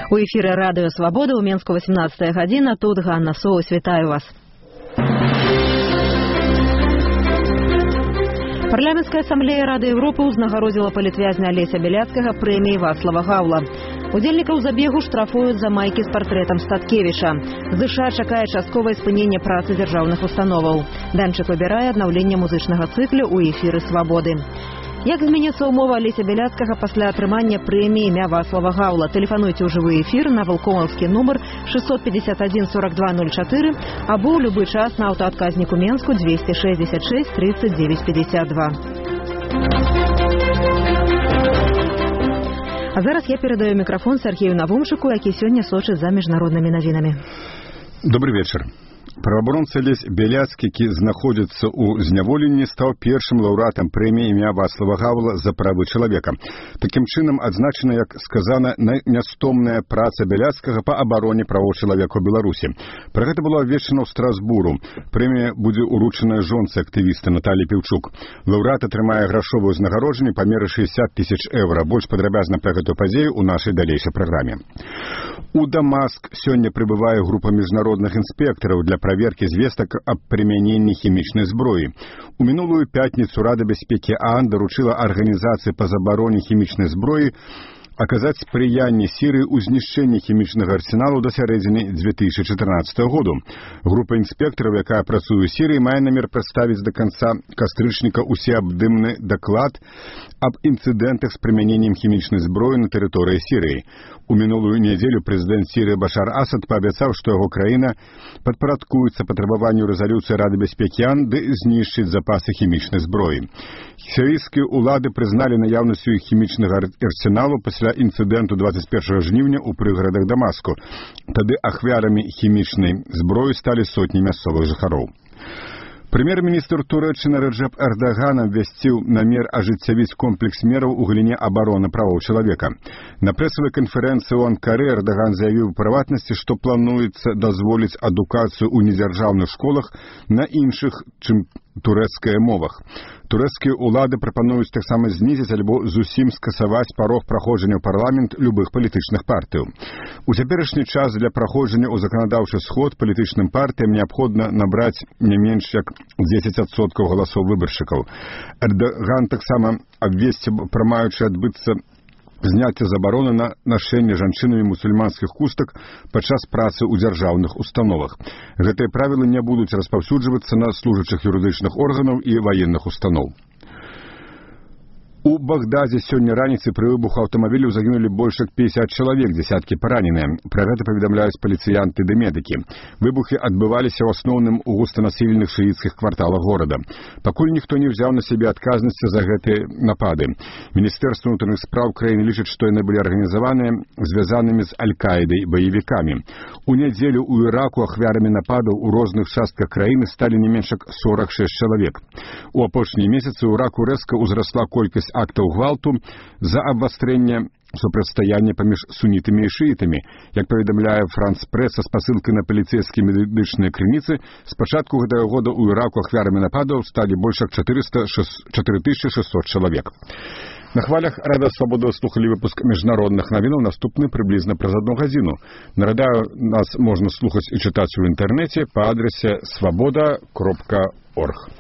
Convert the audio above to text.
У эфіры радыё Свабода ў Менску 18 гадзіна. Тут Ганна Соус. Вітаю вас. Парламенцкая асамблея Рады Европы ўзнагародзіла палітвязня Алеся Бяляцкага прэміяй Вацлава Гаўла. Удзельнікаў забегу штрафуюць за майкі з партрэтам Статкевіча. ЗША чакае частковае спыненне працы дзяржаўных установаў. Данчык выбірае аднаўленне музычнага цыклю ў эфіры Свабоды. Як зменіцца ўмова Алеся Бяляцкага пасля атрымання прэміі імя Вацлава Гаўла? Тэлефануйце ў жывы эфір на валкомаўскі нумар 651 42 04 або ў любы час на аўтаадказніку Менску 266 39 52. А зараз я перадаю мікрафон Сергею Навумчыку, які сёння сочыць за міжнароднымі навінамі. Добрый вечер. Праваабаронца Алесь Бяляцкі, які знаходзіцца ў зняволенні, стаў першым лаўрэатам прэміі імя Вацлава Гаўла за правы чалавека. Такім чынам адзначана, як сказана, нястомная праца Бяляцкага па абароне правоў чалавека ў Беларусі. Пра гэта было абвешчана ў Страсбуру. Прэмія будзе ўручаная жонцы актывіста Наталі Піўчук. Лаўрэат атрымае грашовую ўзнагароджанне па меры 60 000 евро. Больш падрабязна пра гэтую падзею ў нашай далейшай праграме. У Дамаск сёння прыбывае група міжнародных інспектараў для праверкі звестак аб прымяненні хімічнай зброі. У мінулую пятніцу Рада бяспекі ААН даручыла арганізацыі па забароне хімічнай зброі аказаць спрыянне Сірыі ў знішчэнні хімічнага арсеналу да сярэдзіны 2014 году. Група інспектараў, якая працуе ў Сірыі, мае намер прадставіць да канца кастрычніка усеабдымны даклад аб інцыдэнтах з прымяненнем хімічнай зброі на тэрыторыі Сірыі. У мінулую нядзелю прэзідэнт Сірыі Башар Асад паабяцаў, што яго краіна падпарадкуецца патрабаванню рэзалюцыі Рады бяспекі ААН ды знішчыць запасы хімічнай зброі. Сірыйскія ўлады прызналі наяўнасцю хімічнага арсеналу пасля інцыдэнту 21 жніўня ў прыгарадах Дамаску. Тады ахвярамі хімічнай зброі сталі сотні мясцовых жыхароў. Прэм'ер-міністр Турэччыны Рэджэп Эрдаган абвясціў намер ажыццявіць комплекс мераў у галіне абароны правоў чалавека. На прэсавай канферэнцыі ў Анкары Эрдаган заявіў у прыватнасці, што плануецца дазволіць адукацыю ў недзяржаўных школах на іншых, чым турэцкая мовах. Турэцкія ўлады прапануюць таксама знізіць альбо зусім скасаваць парог праходжання ў парламент любых палітычных партыяў. У цяперашні час для праходжання ў заканадаўчы сход палітычным партыям неабходна набраць не менш як 10% галасоў выбаршчыкаў. Эрдаган таксама абвесціў, прымаючы адбыцца зняцце забароны на нашэнне жанчынамі мусульманскіх хустак падчас працы ў дзяржаўных установах. Гэтыя правілы не будуць распаўсюджвацца на служачых юрыдычных органаў і ваенных устаноў. У Багдазе сёння раніцай пры выбуху аўтамабіляў загінулі больш як 50 чалавек, дзясяткі параненыя. Пра гэта паведамляюць паліцыянты ды медыкі. Выбухі адбываліся ў асноўным у густанаселеных шыіцкіх кварталах горада. Пакуль ніхто не ўзяў на сябе адказнасці за гэтыя напады. Міністэрства ўнутраных спраў краіны лічыць, што яны былі арганізаваныя звязанымі з Аль-Каідай баевікамі. У нядзелю ў Іраку ахвярамі нападаў у розных частках краіны сталі не менш як 46 чалавек. У апошнія месяцы ў Іраку рэзка ўзрасла колькасць актаў гвалту за абвастрэнне супрацьстаяння паміж сунітамі і шыітамі. Як паведамляе Франц Прэс са спасылкай на паліцэйскія медычныя крыніцы, з пачатку гэтага года ў Іраку ахвярамі нападаў сталі больш як 4600 чалавек. На хвалях Рада Свабоды слухалі выпуск міжнародных навінаў, наступны прыблізна праз 1 гадзіну. Нарадаю, нас можна слухаць і чытаць у інтэрнэце па адрасе swaboda.org.